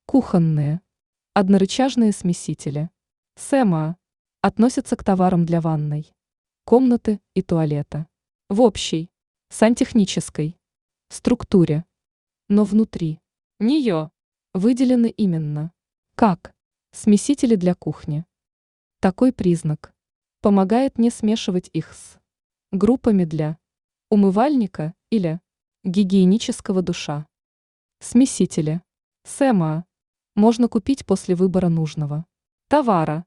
Кухонные. Однорычажные смесители. СМА. Относятся к товарам для ванной, комнаты и туалета. В общей, сантехнической структуре. Но внутри нее выделены именно как смесители для кухни. Такой признак помогает не смешивать их с группами для умывальника или гигиенического душа. Смесители СМА можно купить после выбора нужного товара.